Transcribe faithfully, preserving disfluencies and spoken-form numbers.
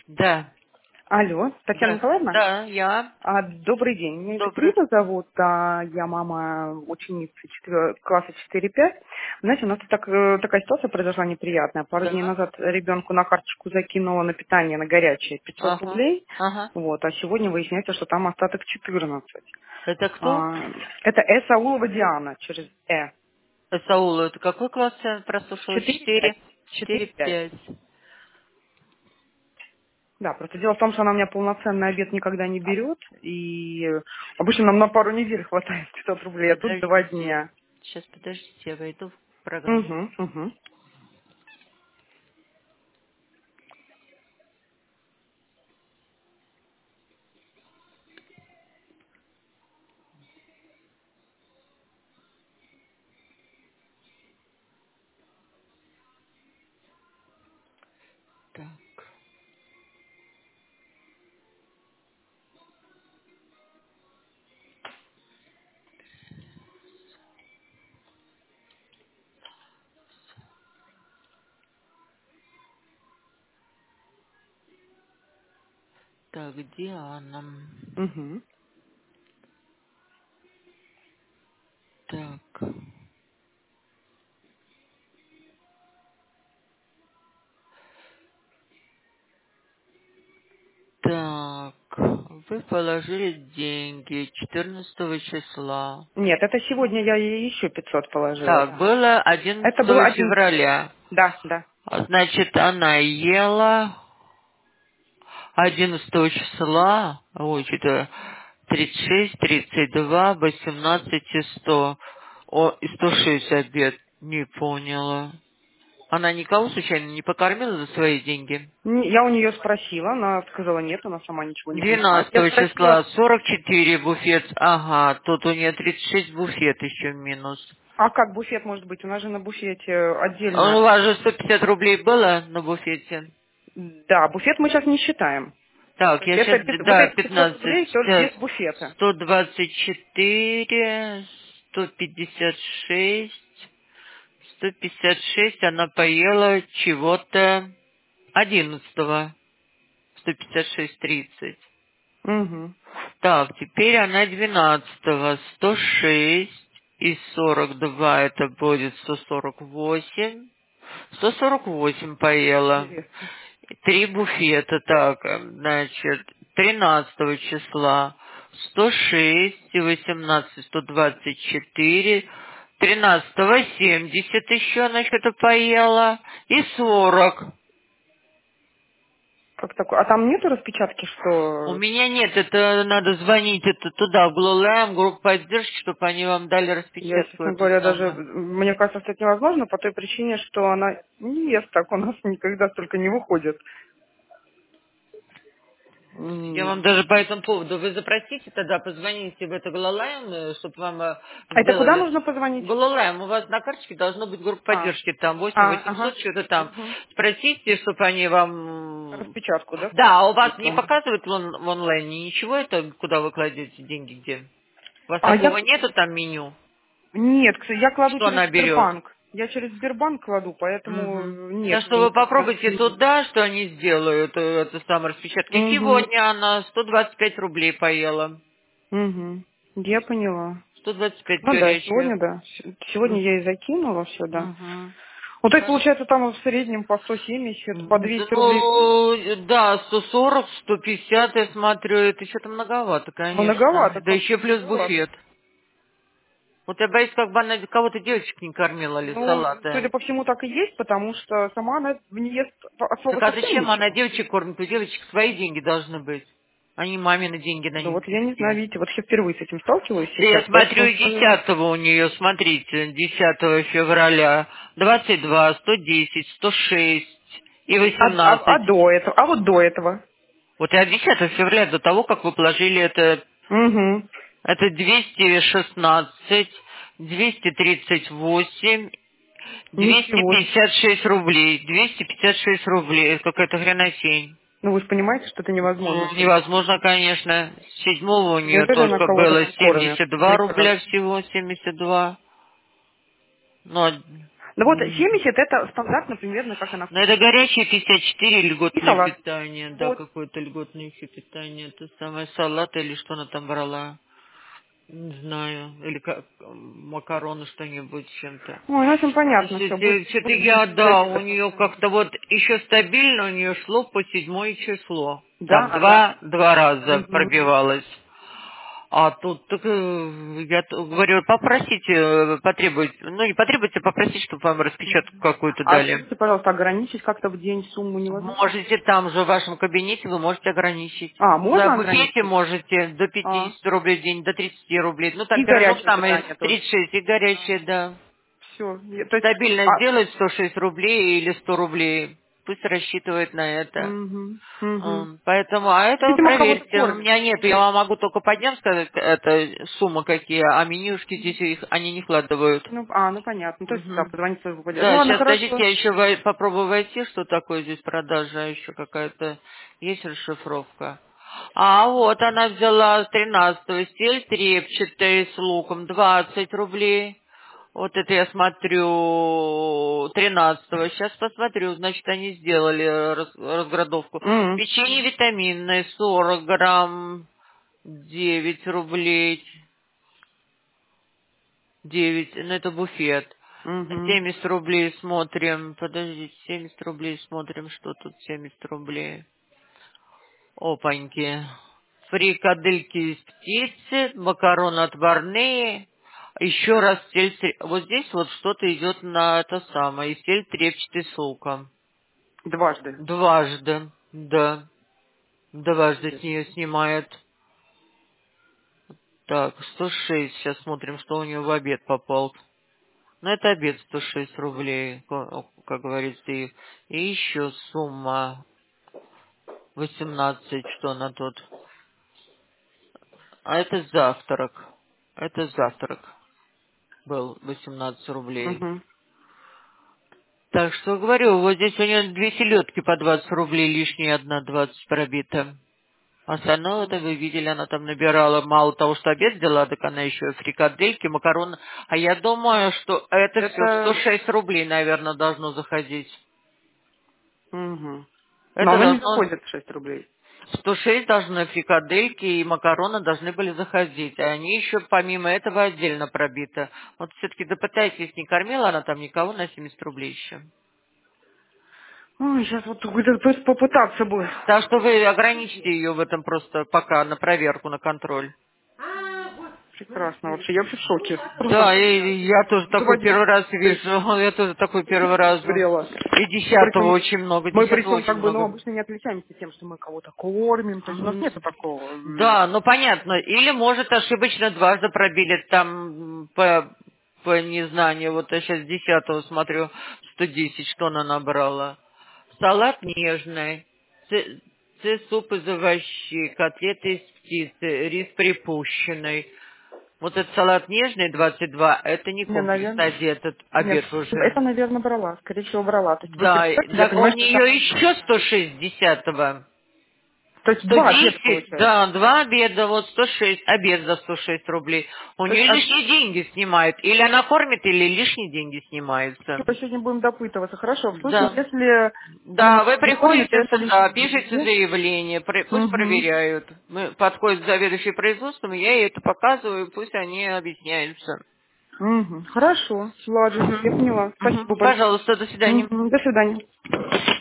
Да. Алло, Татьяна Да, Николаевна? да, я. А, добрый день. Меня Добрый. Екатерина зовут, а, я мама ученицы четвер- класса четыре-пять. Знаете, у нас тут так, э, такая ситуация произошла неприятная. Пару дней Да. назад ребенку на карточку закинула на питание, на горячее пятьсот Ага. рублей. Ага. Вот, а сегодня выясняется, что там остаток четырнадцать. Это кто? А, это Э. Саулова Диана через Э. Саула, это какой класс я прослушала? четыре-пять. Четыре. Четыре, четыре-пять. пять. Да, просто дело в том, что она у меня полноценный обед никогда не берет, и э, обычно нам на пару недель хватает пятьсот рублей, а тут два Подождите. дня. Сейчас, подождите, я войду в программу. Угу, угу. Так. Так, где она? Угу. Так. Так. Вы положили деньги четырнадцатого числа. Нет, это сегодня я ей еще пятьсот положила, Так, да. было Это было одиннадцатого один... февраля. Да, да. А, Значит, она ела одиннадцатого числа, ой, что-то тридцать шесть, тридцать два, восемнадцать и сто. О, и сто шесть обед. Не поняла. Она никого случайно не покормила за свои деньги? Не- Я у нее спросила, она сказала нет, она сама ничего не понимает. Я двенадцатого числа спросила, сорок четыре буфет. Ага, тут у нее тридцать шесть буфет еще в минус. а как буфет может быть? У нас же на буфете А у отдельно. вас же сто пятьдесят рублей было на буфете? Да, буфет мы сейчас не считаем. То Так, есть я это, сейчас, пят- вот да, эти пятьсот пятнадцать, рублей только сейчас без буфета. сто двадцать четыре, сто пятьдесят шесть, сто пятьдесят шесть она поела чего-то одиннадцатого, сто пятьдесят шесть тридцать. Угу. Так, теперь она двенадцатого, сто шесть и сорок два, это будет сто сорок восемь. сто сорок восемь поела. Интересно. Три буфета, так, э, значит, тринадцатого числа сто шесть и восемнадцать, сто двадцать четыре, тринадцатого семьдесят еще она что-то поела, и сорок. Как такое? А там нету распечатки, У что... меня нет, это надо звонить это туда, в Глулэм, группу поддержки, чтобы они вам дали Я, распечатку честно эту говоря, даже... самую. Мне кажется, что это невозможно по той причине, что она не ест так. У нас никогда столько не выходит. Я вам М. даже по этому поводу, вы запросите тогда, позвоните в это Гололайм, чтобы вам э, А это куда сделали... нужно позвонить? Гололайм, у вас на карточке должно быть группа А, поддержки, там восемь а восемьсот, ага. что-то там. Угу. Спросите, чтобы они вам... Распечатку, да? Да, а у вас не Прислали. показывает в, он- в онлайне ничего, это куда вы кладете деньги, где? У вас А такого я... нету там меню? Нет, кстати, я кладу Что через она берет? Сбербанк. Я через Сбербанк кладу, поэтому Угу. Так нет что вы никаких попробуйте расширений. туда, что они сделают, э, это самое распечатки. Угу. Сегодня она сто двадцать пять рублей поела. Угу. Я поняла. сто двадцать пять Ну да, горячее. сегодня да. С- Сегодня я и закинула все, да. Угу. Ну, то есть, получается, там в среднем по сто семьдесят, по двести рублей в день. Ну, да, сто сорок, сто пятьдесят, я смотрю, это что-то многовато, конечно. Многовато, Да там еще плюс многовато. буфет. Вот я боюсь, как бы она кого-то девочек не кормила или Ну, судя салаты. по всему, так и есть, потому что сама она не ест особо Так а совсем зачем она ничего. девочек кормит? У девочек свои деньги должны быть. А не мамины деньги на Ну, них вот я не знаю, вести. видите, вот я впервые с этим сталкиваюсь Да я сейчас, смотрю, поэтому... и десятого у нее, смотрите, десятого февраля, двадцать два, сто десять, сто шесть и А, а- а восемнадцать. до этого? А вот до этого? Вот я десятого февраля, до того, как вы положили это, Угу. это двести шестнадцать, двести тридцать восемь, двести Ничего себе. пятьдесят шесть рублей. двести пятьдесят шесть рублей. Это какая-то хренотень. Ну, вы же понимаете, что это невозможно Ну, столько невозможно, положить. конечно. Седьмого у нее Неужели она только кого-то было там кормит? семьдесят два рубля Прекрасно. всего, семьдесят два. Ну, Ну вот Мгм. семьдесят это стандартно примерно, как она Но это кушает. горячее пятьдесят четыре И льготное салат. питание, да, Вот. какое-то льготное еще питание. Это самое салат или что она там брала. Не знаю. Или как, м, макароны что-нибудь с чем-то. Ой, ну, в общем, понятно, все, будет, Что-то будем я, да, у контролировать. нее как-то вот еще стабильно у нее шло по седьмое число. Да, Там ага. два, два раза Мгм. пробивалось. А тут так, э, я т- говорю, попросите, э, потребуйте, ну не потребуйте, попросите, чтобы вам распечатку какую-то А дали. скажите, пожалуйста, ограничить как-то в день сумму невозможно? Можете там же в вашем кабинете, вы можете ограничить. А, За можно буфете ограничить? можете до А. пятидесяти рублей в день, до тридцати рублей. Ну там И пирожок горячее там и питание тоже. тридцать шесть, и горячее, да. Все. То есть, Стабильно а, сделать сто шесть рублей или сто рублей. Пусть рассчитывает на это. мгм, мгм. М, Поэтому, а это вы Видимо, кого-то проверьте. У кормят. меня нет, я вам могу только по дням сказать, это сумма какие, а менюшки здесь их, они не вкладывают. Ну, а, ну понятно. То есть, да, Мгм. позвонить службу поддержки. Ну Да, ладно, сейчас, подождите, хорошо. я еще вой- попробую войти, что такое здесь продажа, еще какая-то есть расшифровка. А вот она взяла с тринадцатого стель трепчатый с луком двадцать рублей. Вот это я смотрю тринадцатого. Сейчас посмотрю, значит, они сделали раз- разградовку. М, Печенье витаминное сорок грамм, девять рублей. девять, ну это буфет. мгм. семьдесят рублей смотрим. Подождите, семьдесят рублей смотрим, что тут семьдесят рублей. Опаньки. Фрикадельки из птицы, макароны отварные. Еще раз сель... тре- Вот здесь вот что-то идет на это самое. И сель трепчатый с луком. Дважды. Дважды, да. Дважды с Интересно. нее снимает. Так, сто шесть. Сейчас смотрим, что у нее в обед попал. Ну, это обед сто шесть рублей, ко- как говорится. И, и еще сумма восемнадцать, что она тут. А это завтрак. Это завтрак был восемнадцать рублей. Мгм. Так что говорю, вот здесь у нее две селедки по двадцать рублей, лишняя одна двадцать пробита. Остальное, это вы видели, она там набирала, мало того, что обед взяла, так она еще и фрикадельки, макароны. А я думаю, что это все сто Это... шесть рублей, наверное, должно заходить. Мгм. Но Это оно не должно заходит в шесть рублей. сто шесть должны фрикадельки и макароны должны были заходить. А они еще помимо этого отдельно пробиты. Вот все-таки да пытайтесь, не кормила она там никого на семьдесят рублей еще. Ой, сейчас вот где-то просто попытаться бы. Так что вы ограничите ее в этом просто пока на проверку, на контроль. Прекрасно вообще. Я вообще в шоке. Да, Просто и я тоже такой заводить первый раз вижу, я тоже такой первый раз. зрело. И Мы десятого причем, очень много, мы десятого причем очень как бы, ну, много. обычно не отличаемся тем, что мы кого-то кормим. То есть у нас М, нету такого. Да, ну понятно. Или, может, ошибочно дважды пробили там м, по, по незнанию. Вот я сейчас десятого смотрю, сто десять, что она набрала. Салат нежный, ц- ц- суп из овощей, котлеты из птицы, рис припущенный. Вот этот салат нежный двадцать два, это не Не, комплекс наверное. один, этот Нет, обед уже. это, наверное, брала. Скорее всего, брала. То есть вы Да, и- представьте, я так у понимаю, что это... нее еще сто шестьдесят. То есть сто два обеда десять, получается. да, два обеда, вот сто шесть, обед за сто шесть рублей. У То есть нее а, лишние деньги снимают. Или она кормит, или лишние деньги снимаются. всё, сегодня будем допытываться. Хорошо. В случае, Да. если она Да, вы не кормит, то приходите это сюда, лишние пишите деньги. заявление, про- пусть Угу. проверяют. Мы подходит заведующий производством, я ей это показываю, пусть они объясняются. Угу. Хорошо. Ладно, я Мгм. поняла. Мгм. Спасибо большое. Пожалуйста, до свидания. Мгм. До свидания.